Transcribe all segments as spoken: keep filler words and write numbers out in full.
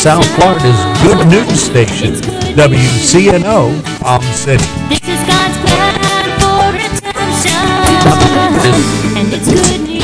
South Florida's good news station, W C N O, Palm City. This is God's plan for redemption, and it's good news.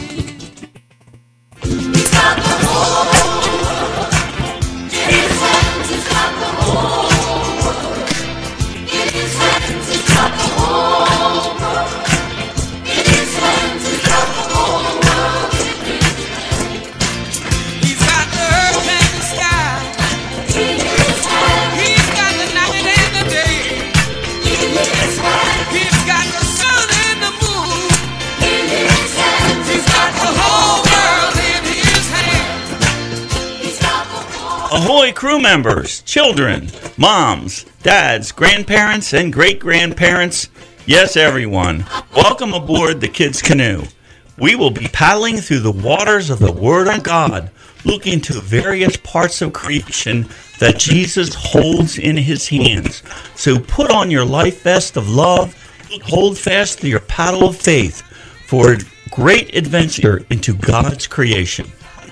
He's got the whole world in his hands. He's got the whole world in his hands. He's got the whole world in his hands. He's got the whole world in his hands. He's got the earth and the sky. In his hands. He's got the night and the day. In his hands. He's got the sun and the moon. In his hands. He's got the whole world in his hands. He's got the whole. Ahoy, crew members, children, moms, dads, grandparents, and great-grandparents. Yes, everyone. Welcome aboard the Kids Canoe. We will be paddling through the waters of the Word of God, looking to various parts of creation that Jesus holds in his hands. So put on your life vest of love, hold fast to your paddle of faith for a great adventure into God's creation.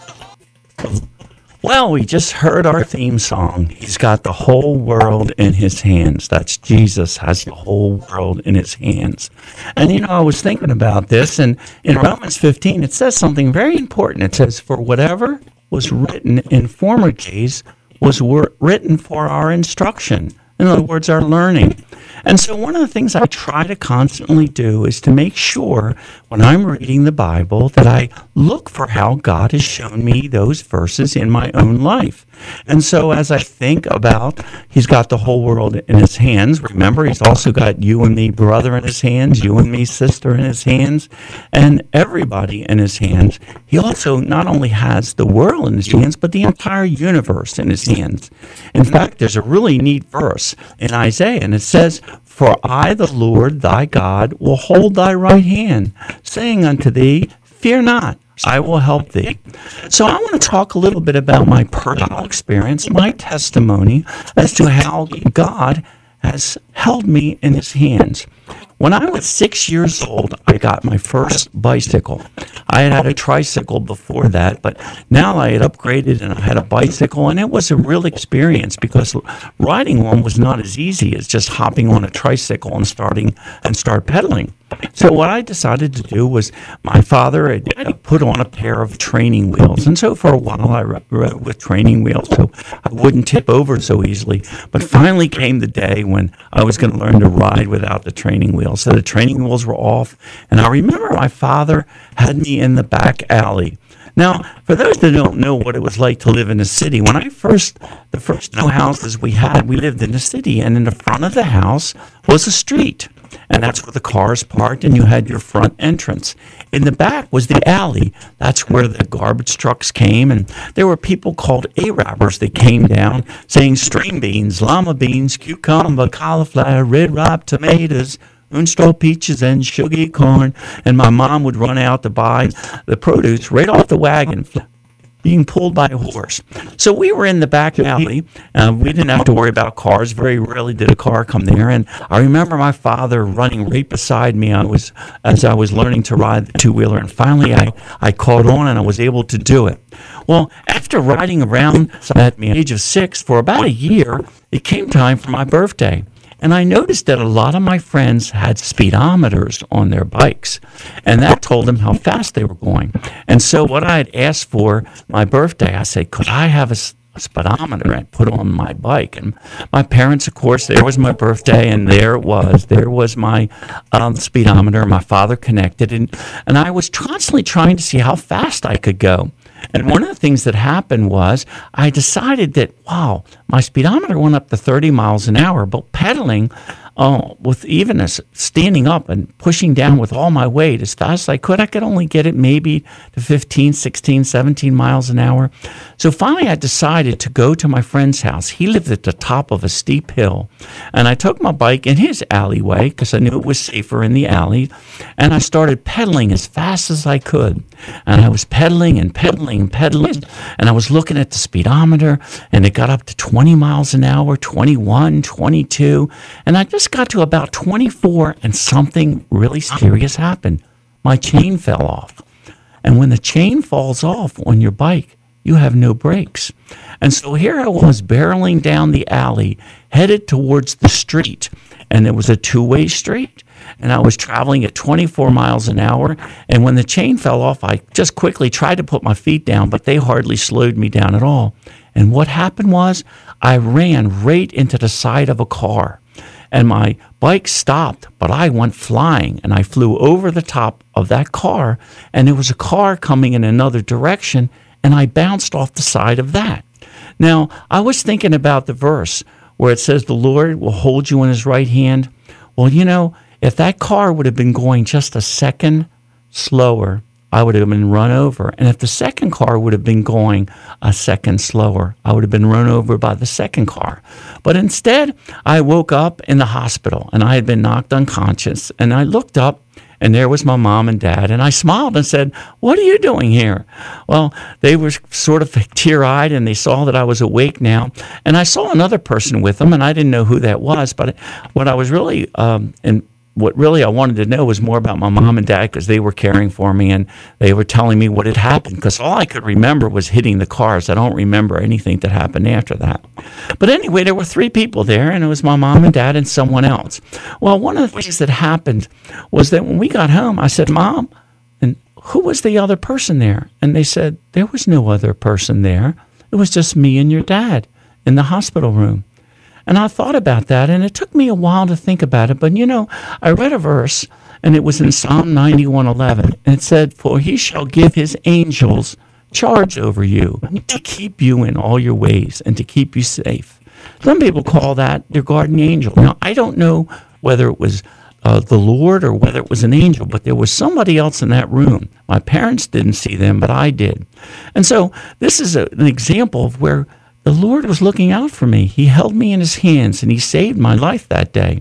Well, we just heard our theme song. He's got the whole world in his hands. That's Jesus has the whole world in his hands. And, you know, I was thinking about this, and in Romans fifteen, it says something very important. It says, for whatever was written in former days was wor- written for our instruction. In other words, our learning. And so one of the things I try to constantly do is to make sure when I'm reading the Bible that I look for how God has shown me those verses in my own life. And so as I think about he's got the whole world in his hands, remember he's also got you and me brother in his hands, you and me sister in his hands, and everybody in his hands. He also not only has the world in his hands, but the entire universe in his hands. In fact, there's a really neat verse in Isaiah, and it says, for I, the Lord thy God, will hold thy right hand, saying unto thee, fear not, I will help thee. So I want to talk a little bit about my personal experience, my testimony as to how God has held me in his hands. When I was six years old, I got my first bicycle. I had had a tricycle before that, but now I had upgraded and I had a bicycle, and it was a real experience because riding one was not as easy as just hopping on a tricycle and starting and start pedaling. So what I decided to do was my father had put on a pair of training wheels, and so for a while I rode with training wheels so I wouldn't tip over so easily. But finally came the day when I was going to learn to ride without the training wheels. So the training wheels were off, and I remember my father had me in the back alley. Now, for those that don't know what it was like to live in a city, when I first, the first no houses we had, we lived in a city, and in the front of the house was a street. And that's where the cars parked, and you had your front entrance. In the back was the alley. That's where the garbage trucks came, and there were people called Arabers that came down saying string beans, llama beans, cucumber, cauliflower, red ripe tomatoes, unstraw peaches, and sugar corn. And my mom would run out to buy the produce right off the wagon, being pulled by a horse. So we were in the back alley. Uh, we didn't have to worry about cars. Very rarely did a car come there. And I remember my father running right beside me I was, as I was learning to ride the two-wheeler. And finally, I, I caught on and I was able to do it. Well, after riding around at the age of six for about a year, it came time for my birthday. And I noticed that a lot of my friends had speedometers on their bikes, and that told them how fast they were going. And so what I had asked for my birthday, I said, could I have a, s- a speedometer and put on my bike? And my parents, of course, there was my birthday, and there it was. There was my um, speedometer. My father connected, and, and I was constantly trying to see how fast I could go. And one of the things that happened was I decided that, wow, my speedometer went up to thirty miles an hour, but pedaling uh, with even as standing up and pushing down with all my weight as fast as I could, I could only get it maybe to fifteen, sixteen, seventeen miles an hour. So finally I decided to go to my friend's house. He lived at the top of a steep hill, and I took my bike in his alleyway because I knew it was safer in the alley, and I started pedaling as fast as I could. And I was pedaling and pedaling and pedaling, and I was looking at the speedometer, and it got up to twenty miles an hour, twenty-one, twenty-two, and I just got to about twenty-four, and something really serious happened. My chain fell off. And when the chain falls off on your bike, you have no brakes. And so here I was barreling down the alley, headed towards the street. And it was a two-way street. And I was traveling at twenty-four miles an hour. And when the chain fell off, I just quickly tried to put my feet down, but they hardly slowed me down at all. And what happened was I ran right into the side of a car. And my bike stopped, but I went flying, and I flew over the top of that car, and there was a car coming in another direction, and I bounced off the side of that. Now, I was thinking about the verse where it says the Lord will hold you in his right hand. Well, you know, if that car would have been going just a second slower, I would have been run over. And if the second car would have been going a second slower, I would have been run over by the second car. But instead, I woke up in the hospital, and I had been knocked unconscious. And I looked up, and there was my mom and dad. And I smiled and said, "What are you doing here?" Well, they were sort of tear-eyed, and they saw that I was awake now. And I saw another person with them, and I didn't know who that was. But what I was really um, in What really I wanted to know was more about my mom and dad, because they were caring for me, and they were telling me what had happened, because all I could remember was hitting the cars. I don't remember anything that happened after that. But anyway, there were three people there, and it was my mom and dad and someone else. Well, one of the things that happened was that when we got home, I said, "Mom, and who was the other person there?" And they said, "There was no other person there. It was just me and your dad in the hospital room." And I thought about that, and it took me a while to think about it. But, you know, I read a verse, and it was in Psalm ninety-one eleven, and it said, "For he shall give his angels charge over you to keep you in all your ways and to keep you safe." Some people call that their guardian angel. Now, I don't know whether it was uh, the Lord or whether it was an angel, but there was somebody else in that room. My parents didn't see them, but I did. And so this is a, an example of where the Lord was looking out for me. He held me in his hands, and he saved my life that day.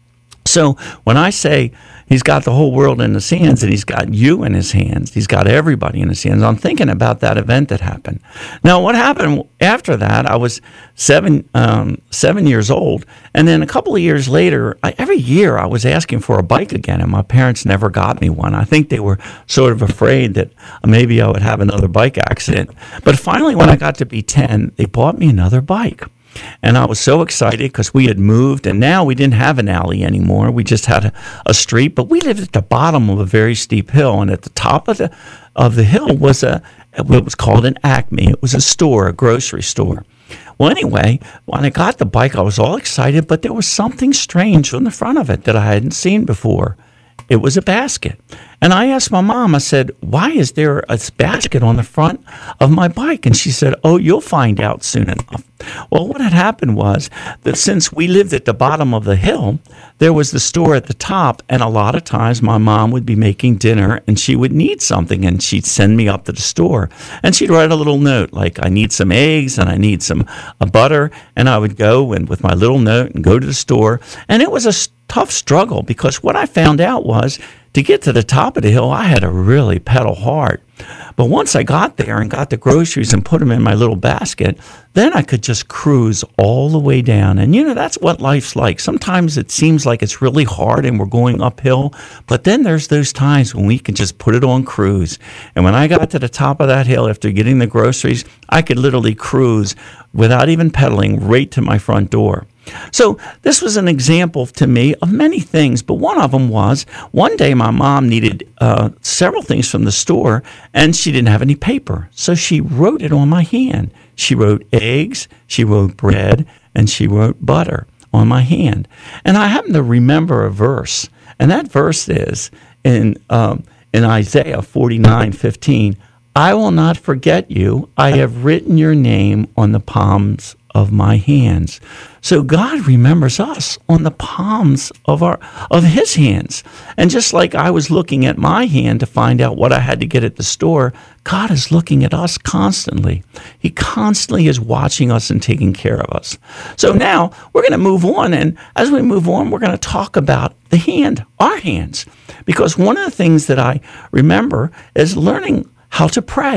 So when I say he's got the whole world in his hands, and he's got you in his hands, he's got everybody in his hands, I'm thinking about that event that happened. Now, what happened after that, I was seven um, seven years old, and then a couple of years later, I, every year I was asking for a bike again, and my parents never got me one. I think they were sort of afraid that maybe I would have another bike accident. But finally, when I got to be ten, they bought me another bike. And I was so excited because we had moved, and now we didn't have an alley anymore. We just had a, a street, but we lived at the bottom of a very steep hill, and at the top of the of the hill was a what was called an Acme. It was a store, a grocery store. Well, anyway, when I got the bike, I was all excited, but there was something strange on the front of it that I hadn't seen before. It was a basket. And I asked my mom, I said, "Why is there a basket on the front of my bike?" And she said, "Oh, you'll find out soon enough." Well, what had happened was that since we lived at the bottom of the hill, there was the store at the top, and a lot of times my mom would be making dinner, and she would need something, and she'd send me up to the store. And she'd write a little note, like, "I need some eggs, and I need some uh, butter," and I would go and with my little note and go to the store. And it was a tough struggle, because what I found out was to get to the top of the hill, I had to really pedal hard. But once I got there and got the groceries and put them in my little basket, then I could just cruise all the way down. And, you know, that's what life's like. Sometimes it seems like it's really hard and we're going uphill, but then there's those times when we can just put it on cruise. And when I got to the top of that hill after getting the groceries, I could literally cruise without even pedaling right to my front door. So this was an example to me of many things, but one of them was one day my mom needed uh, several things from the store, and she didn't have any paper. So she wrote it on my hand. She wrote eggs, she wrote bread, and she wrote butter on my hand. And I happen to remember a verse, and that verse is in um, in Isaiah forty-nine fifteen. "I will not forget you. I have written your name on the palms of my hands." So God remembers us on the palms of our of his hands. And just like I was looking at my hand to find out what I had to get at the store, God is looking at us constantly. He constantly is watching us and taking care of us. So now we're going to move on. And as we move on, we're going to talk about the hand, our hands. Because one of the things that I remember is learning how to pray.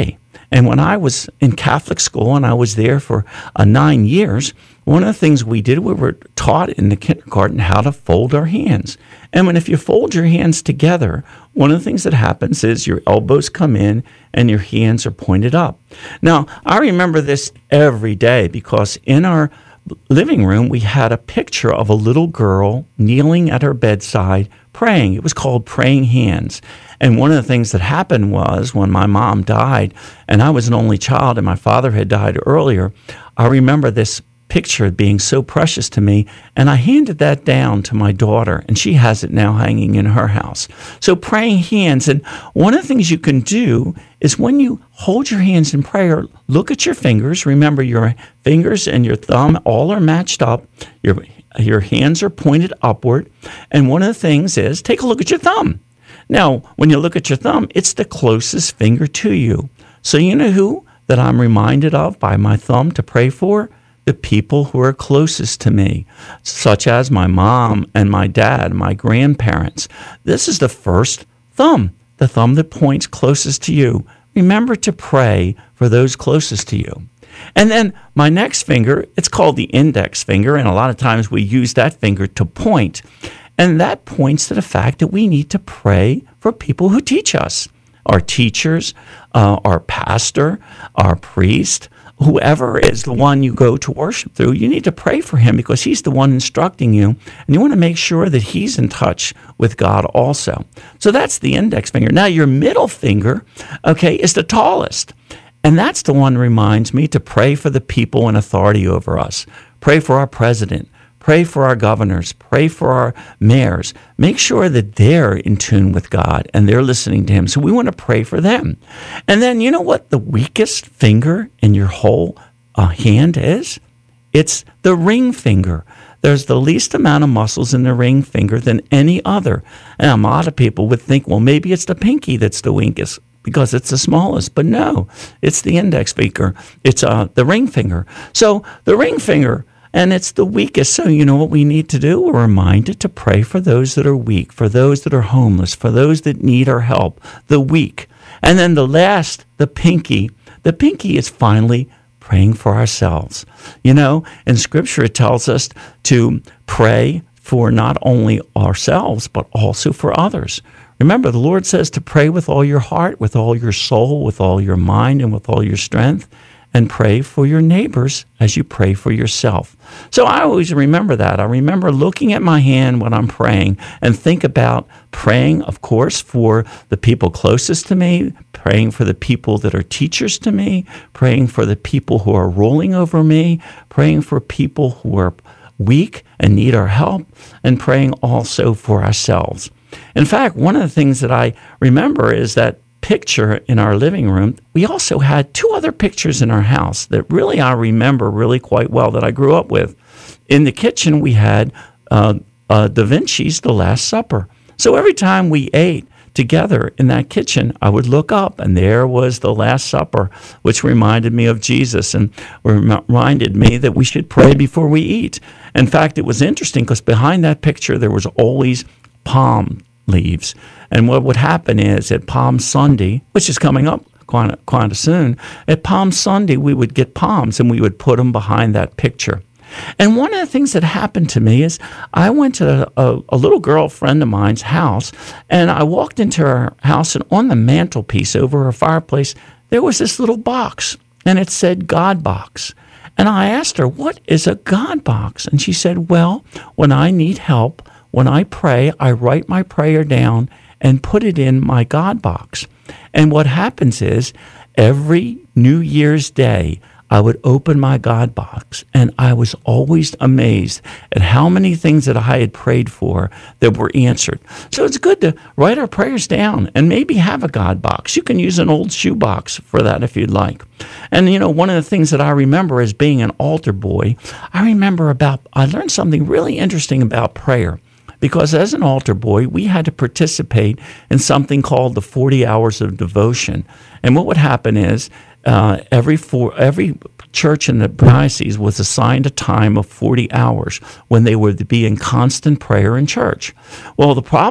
And when I was in Catholic school, and I was there for uh, nine years, one of the things we did, we were taught in the kindergarten how to fold our hands. And when if you fold your hands together, one of the things that happens is your elbows come in and your hands are pointed up. Now, I remember this every day because in our living room, we had a picture of a little girl kneeling at her bedside praying. It was called Praying Hands. And one of the things that happened was when my mom died, and I was an only child and my father had died earlier, I remember this picture being so precious to me, and I handed that down to my daughter, and she has it now hanging in her house. So praying hands, and one of the things you can do is when you hold your hands in prayer, look at your fingers. Remember, your fingers and your thumb all are matched up. Your your hands are pointed upward, and one of the things is take a look at your thumb. Now, when you look at your thumb, it's the closest finger to you. So you know who that I'm reminded of by my thumb to pray for? The people who are closest to me, such as my mom and my dad, my grandparents. This is the first thumb, the thumb that points closest to you. Remember to pray for those closest to you. And then my next finger, it's called the index finger, and a lot of times we use that finger to point. And that points to the fact that we need to pray for people who teach us, our teachers, uh, our pastor, our priest, whoever is the one you go to worship through. You need to pray for him because he's the one instructing you, and you want to make sure that he's in touch with God also. So that's the index finger. Now, your middle finger, okay, is the tallest, and that's the one that reminds me to pray for the people in authority over us. Pray for our president. Pray for our governors. Pray for our mayors. Make sure that they're in tune with God and they're listening to him. So we want to pray for them. And then you know what the weakest finger in your whole uh, hand is? It's the ring finger. There's the least amount of muscles in the ring finger than any other. And a lot of people would think, well, maybe it's the pinky that's the weakest because it's the smallest. But no, it's the index finger. It's uh, the ring finger. So the ring finger, and it's the weakest. So you know what we need to do? We're reminded to pray for those that are weak, for those that are homeless, for those that need our help, the weak. And then the last, the pinky. The pinky is finally praying for ourselves. You know, in Scripture it tells us to pray for not only ourselves, but also for others. Remember, the Lord says to pray with all your heart, with all your soul, with all your mind, and with all your strength. And pray for your neighbors as you pray for yourself. So I always remember that. I remember looking at my hand when I'm praying and think about praying, of course, for the people closest to me, praying for the people that are teachers to me, praying for the people who are ruling over me, praying for people who are weak and need our help, and praying also for ourselves. In fact, one of the things that I remember is that picture in our living room, we also had two other pictures in our house that really I remember really quite well that I grew up with. In the kitchen, we had uh, uh, Da Vinci's The Last Supper. So every time we ate together in that kitchen, I would look up, and there was The Last Supper, which reminded me of Jesus and reminded me that we should pray before we eat. In fact, it was interesting because behind that picture, there was always palm leaves. And what would happen is at Palm Sunday, which is coming up quite, quite soon, at Palm Sunday, we would get palms and we would put them behind that picture. And one of the things that happened to me is I went to a, a little girl friend of mine's house, and I walked into her house, and on the mantelpiece over her fireplace, there was this little box, and it said God Box. And I asked her, what is a God Box? And she said, well, when I need help, when I pray, I write my prayer down and put it in my God Box. And what happens is every New Year's Day, I would open my God Box, and I was always amazed at how many things that I had prayed for that were answered. So it's good to write our prayers down and maybe have a God Box. You can use an old shoe box for that if you'd like. And, you know, one of the things that I remember as being an altar boy, I remember about, I learned something really interesting about prayer. Because as an altar boy, we had to participate in something called the forty hours of devotion. And what would happen is uh, every four, every church in the diocese was assigned a time of forty hours when they would be in constant prayer in church. Well, the problem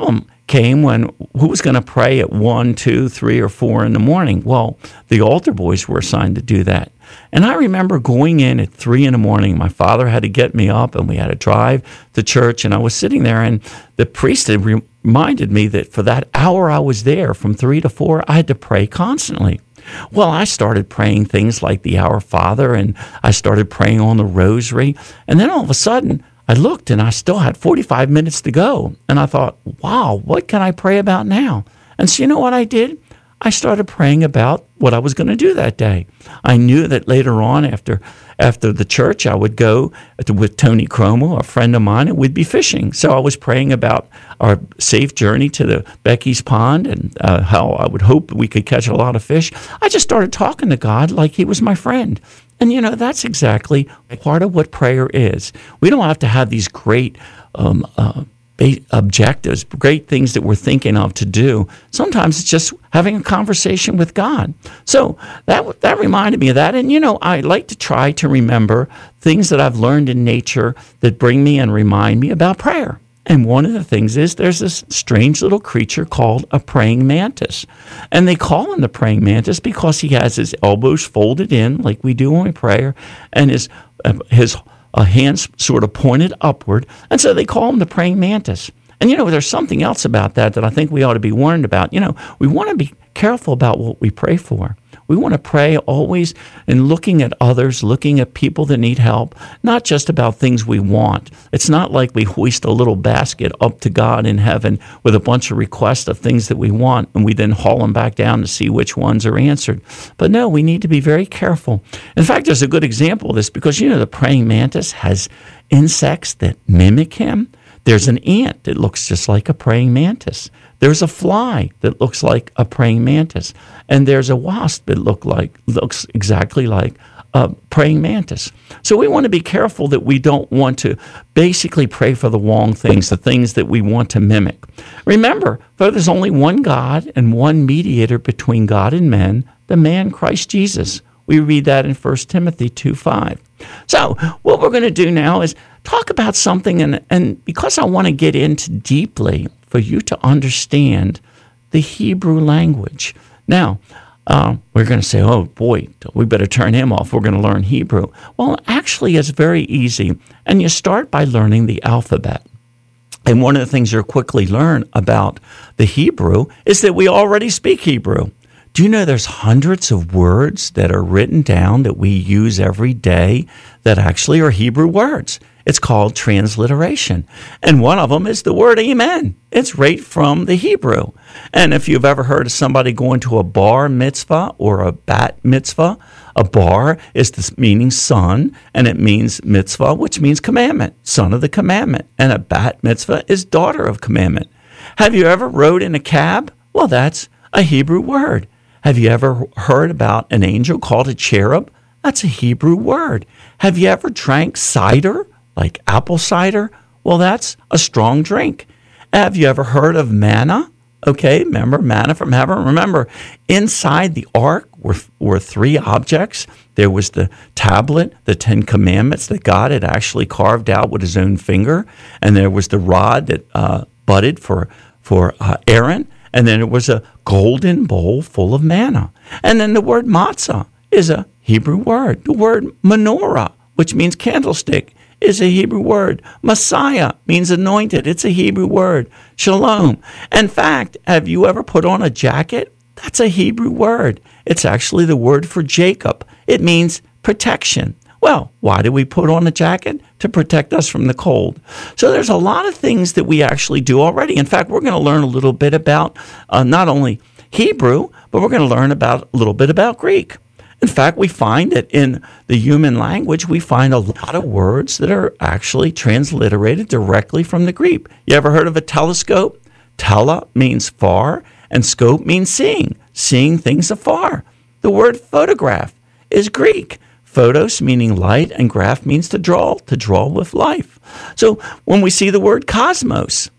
came when who was going to pray at one, two, three, or four in the morning? Well, the altar boys were assigned to do that. And I remember going in at three in the morning. My father had to get me up, and we had to drive to church. And I was sitting there, and the priest had re- reminded me that for that hour I was there, from three to four, I had to pray constantly. Well, I started praying things like the Our Father, and I started praying on the rosary. And then all of a sudden, I looked, and I still had forty-five minutes to go. And I thought, wow, what can I pray about now? And so you know what I did? I started praying about what I was going to do that day. I knew that later on, after after the church, I would go to, with Tony Cromo, a friend of mine, and we'd be fishing. So I was praying about our safe journey to the Becky's Pond and uh, how I would hope we could catch a lot of fish. I just started talking to God like he was my friend. And, you know, that's exactly part of what prayer is. We don't have to have these great um, uh, objectives, great things that we're thinking of to do. Sometimes it's just having a conversation with God. So that that reminded me of that. And, you know, I like to try to remember things that I've learned in nature that bring me and remind me about prayer. And one of the things is there's this strange little creature called a praying mantis. And they call him the praying mantis because he has his elbows folded in like we do when we pray, and his uh, his uh, hands sort of pointed upward. And so they call him the praying mantis. And, you know, there's something else about that that I think we ought to be warned about. You know, we want to be careful about what we pray for. We want to pray always in looking at others, looking at people that need help, not just about things we want. It's not like we hoist a little basket up to God in heaven with a bunch of requests of things that we want, and we then haul them back down to see which ones are answered. But no, we need to be very careful. In fact, there's a good example of this because, you know, the praying mantis has insects that mimic him. There's an ant that looks just like a praying mantis. There's a fly that looks like a praying mantis. And there's a wasp that look like looks exactly like a praying mantis. So we want to be careful that we don't want to basically pray for the wrong things, the things that we want to mimic. Remember, for there's only one God and one mediator between God and men, the man Christ Jesus. We read that in First Timothy two five. So what we're going to do now is talk about something, and, and because I want to get into deeply for you to understand the Hebrew language. Now, uh, we're going to say, oh boy, we better turn him off. We're going to learn Hebrew. Well, actually, it's very easy. And you start by learning the alphabet. And one of the things you'll quickly learn about the Hebrew is that we already speak Hebrew. Do you know there's hundreds of words that are written down that we use every day that actually are Hebrew words? It's called transliteration. And one of them is the word amen. It's right from the Hebrew. And if you've ever heard of somebody going to a bar mitzvah or a bat mitzvah, a bar is the meaning son, and it means mitzvah, which means commandment, son of the commandment. And a bat mitzvah is daughter of commandment. Have you ever rode in a cab? Well, that's a Hebrew word. Have you ever heard about an angel called a cherub? That's a Hebrew word. Have you ever drank cider? Like apple cider? Well, that's a strong drink. Have you ever heard of manna? Okay, remember manna from heaven? Remember, inside the ark were, were three objects. There was the tablet, the Ten Commandments that God had actually carved out with his own finger. And there was the rod that uh, budded for, for uh, Aaron. And then there was a golden bowl full of manna. And then the word matzah is a Hebrew word. The word menorah, which means candlestick, is a Hebrew word. Messiah means anointed. It's a Hebrew word. Shalom. In fact, have you ever put on a jacket? That's a Hebrew word. It's actually the word for Jacob. It means protection. Well, why do we put on a jacket? To protect us from the cold. So there's a lot of things that we actually do already. In fact, we're going to learn a little bit about uh, not only Hebrew, but we're going to learn about a little bit about Greek. In fact, we find that in the human language, we find a lot of words that are actually transliterated directly from the Greek. You ever heard of a telescope? Tele means far, and scope means seeing, seeing things afar. The word photograph is Greek. Photos meaning light, and graph means to draw, to draw with life. So when we see the word cosmos,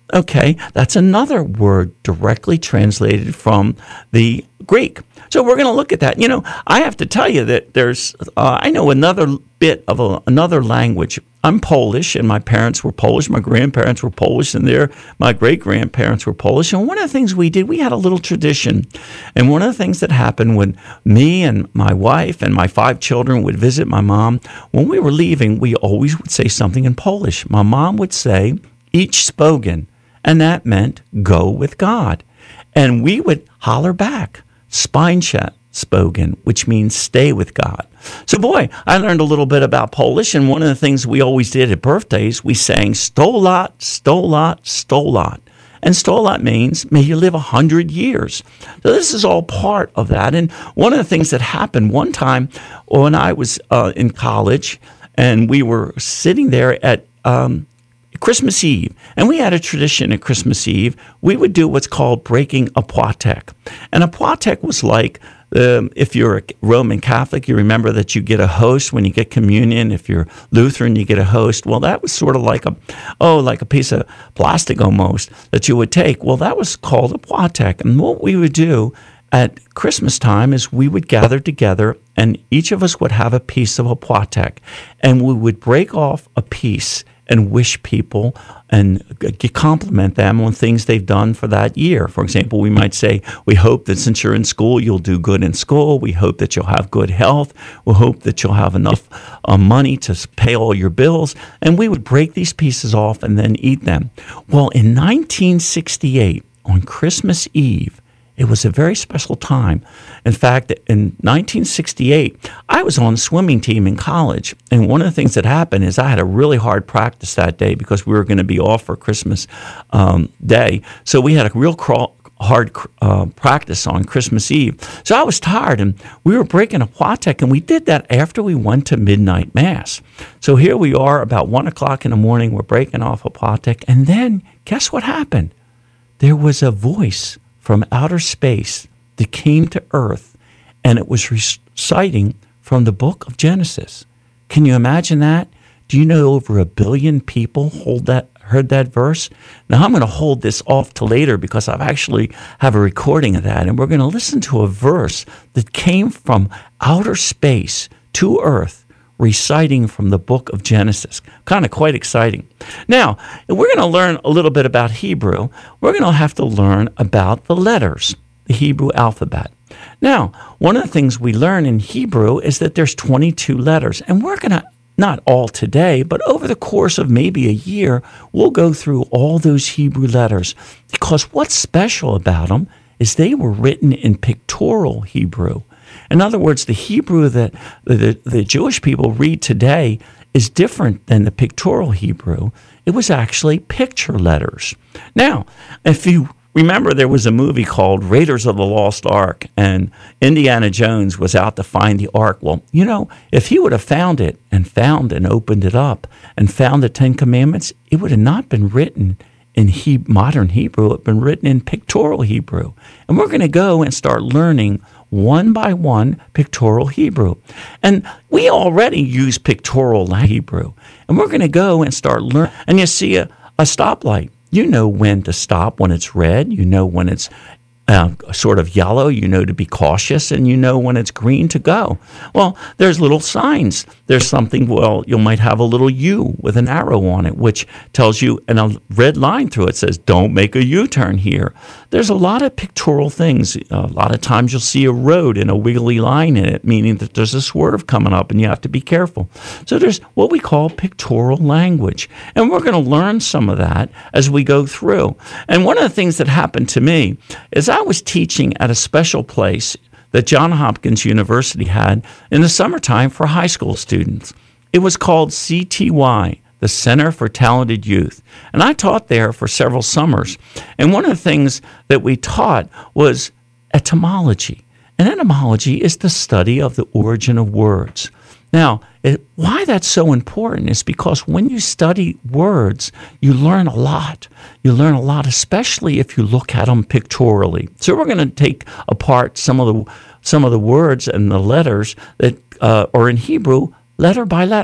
Okay, that's another word directly translated from the Greek. So we're going to look at that. You know, I have to tell you that there's, uh, I know another bit of a, another language. I'm Polish, and my parents were Polish. My grandparents were Polish, and their my great grandparents were Polish. And one of the things we did, we had a little tradition. And one of the things that happened when me and my wife and my five children would visit my mom, when we were leaving, we always would say something in Polish. My mom would say, "Ich spogen," and that meant "go with God." And we would holler back, "Spincha spoken," which means stay with God. So boy, I learned a little bit about Polish, and one of the things we always did at birthdays, we sang "sto lat, sto lat, sto lat." And "sto lat" means may you live a hundred years. So this is all part of that. And one of the things that happened one time when I was uh, in college, and we were sitting there at um, Christmas Eve, and we had a tradition at Christmas Eve. We would do what's called breaking a płatek. And a płatek was like, um, if you're a Roman Catholic, you remember that you get a host when you get communion. If you're Lutheran, you get a host. Well, that was sort of like a, oh, like a piece of plastic almost that you would take. Well, that was called a płatek. And what we would do at Christmas time is we would gather together, and each of us would have a piece of a płatek, and we would break off a piece and wish people and compliment them on things they've done for that year. For example, we might say, we hope that since you're in school, you'll do good in school. We hope that you'll have good health. We hope that you'll have enough uh, money to pay all your bills. And we would break these pieces off and then eat them. Well, in nineteen sixty-eight, on Christmas Eve, it was a very special time. In fact, in nineteen sixty-eight, I was on the swimming team in college. And one of the things that happened is I had a really hard practice that day because we were going to be off for Christmas um, Day. So we had a real crawl, hard uh, practice on Christmas Eve. So I was tired, and we were breaking a płatek, and we did that after we went to midnight mass. So here we are about one o'clock in the morning. We're breaking off a płatek. And then guess what happened? There was a voice from outer space that came to earth, and it was reciting from the book of Genesis. Can you imagine that? Do you know over a billion people hold that, heard that verse? Now, I'm going to hold this off to later because I've actually have a recording of that, and we're going to listen to a verse that came from outer space to earth, reciting from the book of Genesis. Kind of quite exciting. Now, if we're going to learn a little bit about Hebrew, we're going to have to learn about the letters, the Hebrew alphabet. Now, one of the things we learn in Hebrew is that there's twenty-two letters, and we're going to, not all today, but over the course of maybe a year, we'll go through all those Hebrew letters, because what's special about them is they were written in pictorial Hebrew. In other words, the Hebrew that the, the Jewish people read today is different than the pictorial Hebrew. It was actually picture letters. Now, if you remember, there was a movie called Raiders of the Lost Ark, and Indiana Jones was out to find the Ark. Well, you know, if he would have found it and found and opened it up and found the Ten Commandments, it would have not been written in he- modern Hebrew. It would have been written in pictorial Hebrew. And we're going to go and start learning one by one pictorial Hebrew. And we already use pictorial Hebrew. And we're going to go and start learning. And you see a, a stoplight. You know when to stop when it's red. You know when it's uh, sort of yellow. You know to be cautious. And you know when it's green to go. Well, there's little signs. There's something, well, you might have a little U with an arrow on it, which tells you, and a red line through it says, don't make a U-turn here. There's a lot of pictorial things. A lot of times you'll see a road and a wiggly line in it, meaning that there's a swerve coming up and you have to be careful. So there's what we call pictorial language. And we're going to learn some of that as we go through. And one of the things that happened to me is I was teaching at a special place that Johns Hopkins University had in the summertime for high school students. It was called C T Y, the Center for Talented Youth. And I taught there for several summers. And one of the things that we taught was etymology. And etymology is the study of the origin of words. Now, it, why that's so important is because when you study words, you learn a lot. You learn a lot, especially if you look at them pictorially. So we're going to take apart some of the some of the words and the letters that uh, are in Hebrew, letter by letter.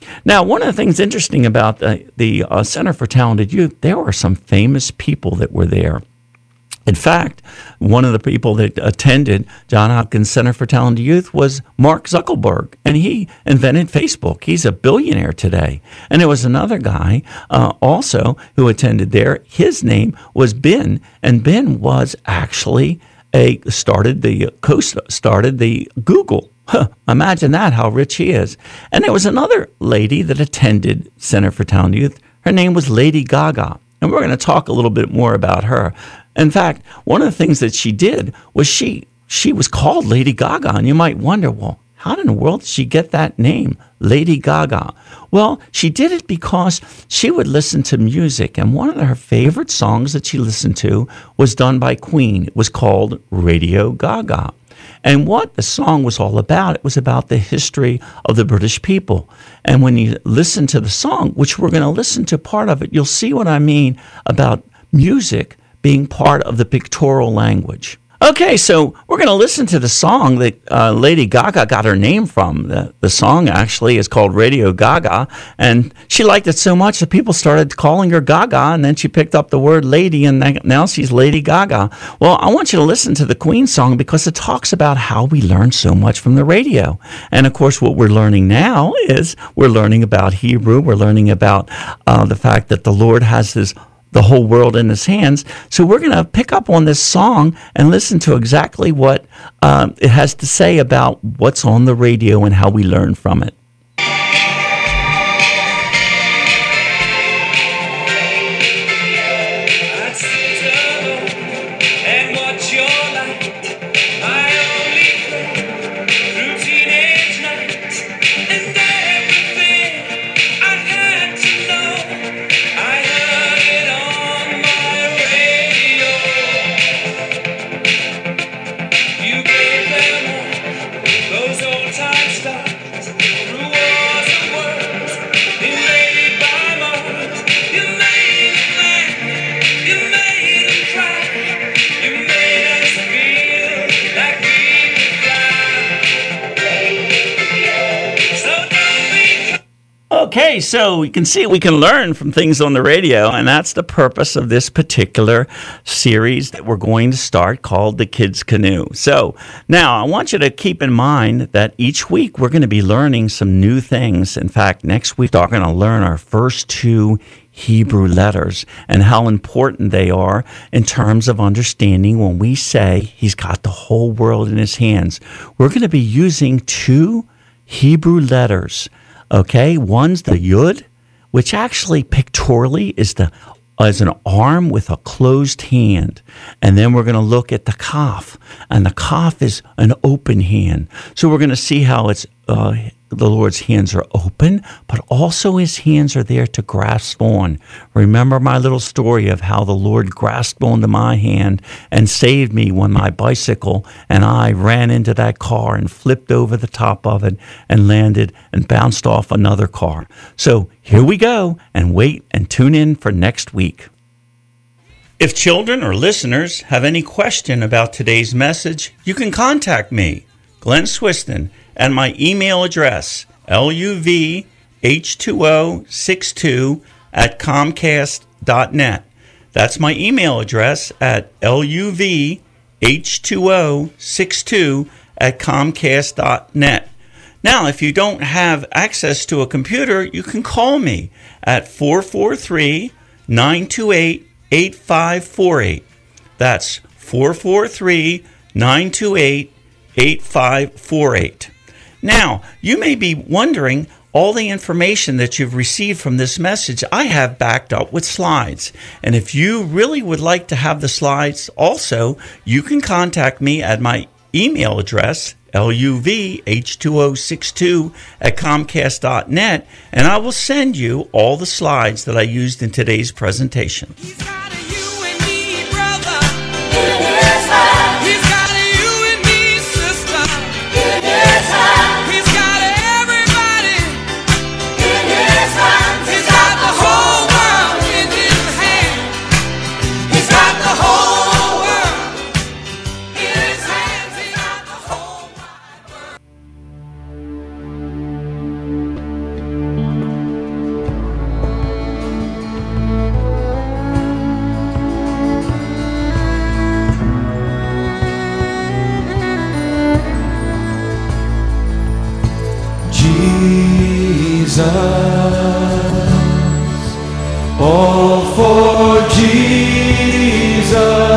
Now, one of the things interesting about the, the uh, Center for Talented Youth, there were some famous people that were there. In fact, one of the people that attended John Hopkins Center for Talented Youth was Mark Zuckerberg, and he invented Facebook. He's a billionaire today. And there was another guy uh, also who attended there. His name was Ben, and Ben was actually a started the co-started the Google. Huh, imagine that, how rich he is. And there was another lady that attended Center for Talented Youth. Her name was Lady Gaga, and we're going to talk a little bit more about her. In fact, one of the things that she did was she she was called Lady Gaga, and you might wonder, well, how in the world did she get that name, Lady Gaga? Well, she did it because she would listen to music, and one of her favorite songs that she listened to was done by Queen. It was called Radio Gaga. And what the song was all about, it was about the history of the British people. And when you listen to the song, which we're going to listen to part of it, you'll see what I mean about music being part of the pictorial language. Okay, so we're going to listen to the song that uh, Lady Gaga got her name from. The, the song actually is called Radio Gaga, and she liked it so much that people started calling her Gaga, and then she picked up the word lady, and now she's Lady Gaga. Well, I want you to listen to the Queen song because it talks about how we learn so much from the radio. And, of course, what we're learning now is we're learning about Hebrew. We're learning about uh, the fact that the Lord has this the whole world in his hands. So we're going to pick up on this song and listen to exactly what um, it has to say about what's on the radio and how we learn from it. Okay, so we can see we can learn from things on the radio, and that's the purpose of this particular series that we're going to start called The Kids Canoe. So now I want you to keep in mind that each week we're going to be learning some new things. In fact, next week we're going to learn our first two Hebrew letters and how important they are in terms of understanding when we say he's got the whole world in his hands. We're going to be using two Hebrew letters. Okay, one's the Yud, which actually pictorially is the is an arm with a closed hand. And then we're going to look at the Kaf, and the Kaf is an open hand. So we're going to see how it's uh, the Lord's hands are open, but also his hands are there to grasp on. Remember my little story of how the Lord grasped onto my hand and saved me when my bicycle and I ran into that car and flipped over the top of it and landed and bounced off another car. So here we go, and wait and tune in for next week. If children or listeners have any question about today's message, you can contact me, Glenn Swiston, and my email address, L U V H two O six two at Comcast dot net. That's my email address at L U V H two O six two at Comcast dot net. Now, if you don't have access to a computer, you can call me at four four three, nine two eight, eight five four eight. That's four four three, nine two eight, eight five four eight. Now, you may be wondering, all the information that you've received from this message, I have backed up with slides. And if you really would like to have the slides also, you can contact me at my email address, L U V H two O six two at Comcast dot net, and I will send you all the slides that I used in today's presentation. He's got a you and me, brother. In his hand, He's got a you and me, sister. in his hand, He's got everybody. in his hands. He's got the whole world in his hand. He's got the whole world in his hands. He's got the whole wide world. Jesus, all for Jesus.